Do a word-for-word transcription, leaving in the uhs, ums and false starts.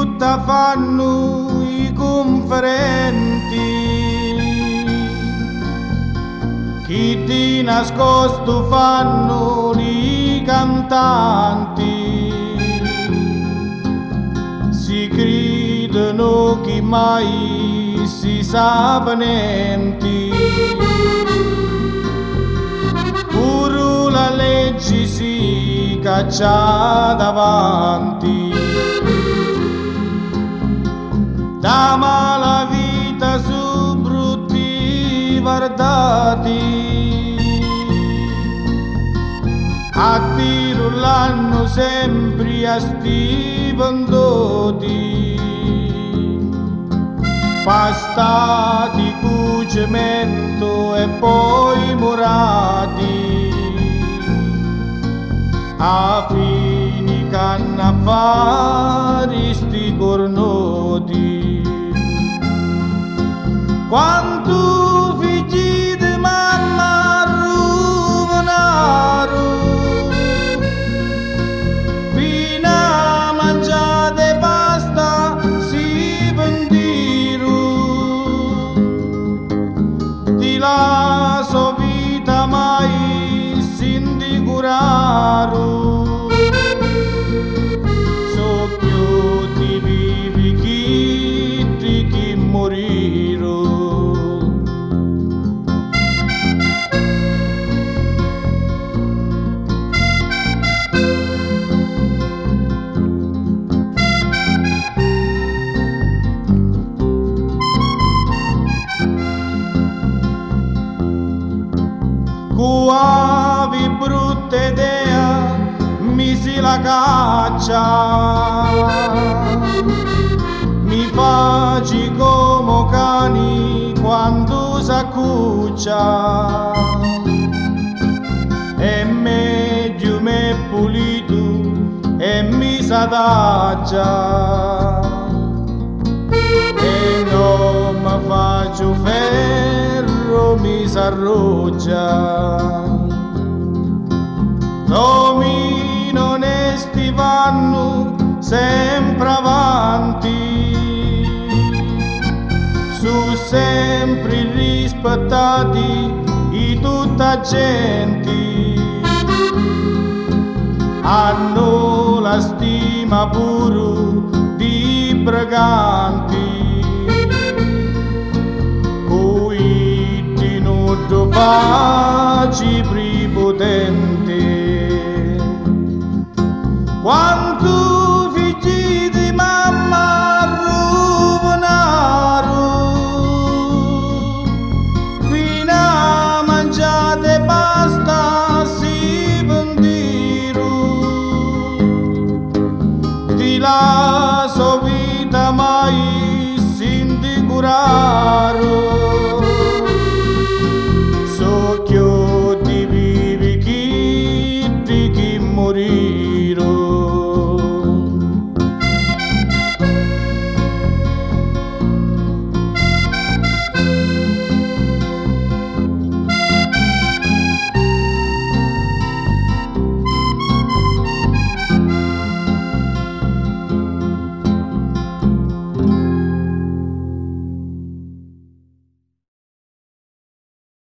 tutta fanno i conferenti, chi di nascosto fanno i cantanti, si credono che mai si sa niente, pure la legge si caccia davanti, da mala vita su brutti guardati, attirullano sempre a sti venduti, pastati cu cemento e poi murati, a fini canna a fare sti cornoti. Quanto figli di mamma ruvinaro, fino a mangiare pasta si vendiru, di la sua vita mai si indicuraru, so più di vivi chi di chi moriru. Cuavi brutta idea mi si la caccia, mi faci come cani quando s'accuccia, è meglio me pulito e mi s'adaggia, e non mi faccio ferro mi s'arroggia. Uomini onesti vanno sempre avanti, su sempre rispettati di tutta gente, hanno la stima pure di briganti, cui ti non faci prepotenti. Quanto figli di mamma ruvinaro, fino a mangiate pasta si vendiru, di la sua vita mai si indicuraru.